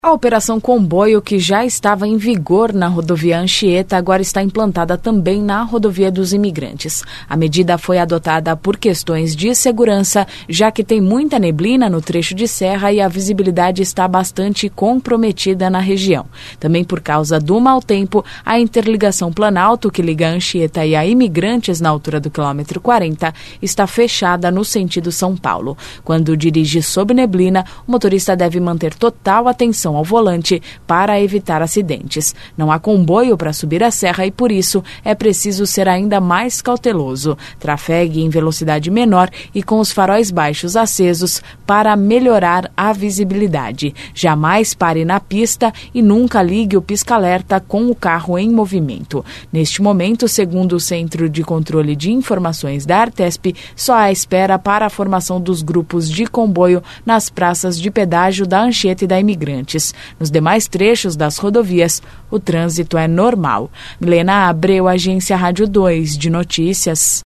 A Operação Comboio, que já estava em vigor na rodovia Anchieta, agora está implantada também na rodovia dos Imigrantes. A medida foi adotada por questões de segurança, já que tem muita neblina no trecho de serra e a visibilidade está bastante comprometida na região. Também por causa do mau tempo, a interligação Planalto, que liga a Anchieta e a Imigrantes na altura do quilômetro 40, está fechada no sentido São Paulo. Quando dirige sob neblina, o motorista deve manter total atenção ao volante para evitar acidentes. Não há comboio para subir a serra e, por isso, é preciso ser ainda mais cauteloso. Trafegue em velocidade menor e com os faróis baixos acesos para melhorar a visibilidade. Jamais pare na pista e nunca ligue o pisca-alerta com o carro em movimento. Neste momento, segundo o Centro de Controle de Informações da Artesp, só há espera para a formação dos grupos de comboio nas praças de pedágio da Anchieta e da Imigrantes. Nos demais trechos das rodovias, o trânsito é normal. Milena Abreu, Agência Rádio 2 de Notícias.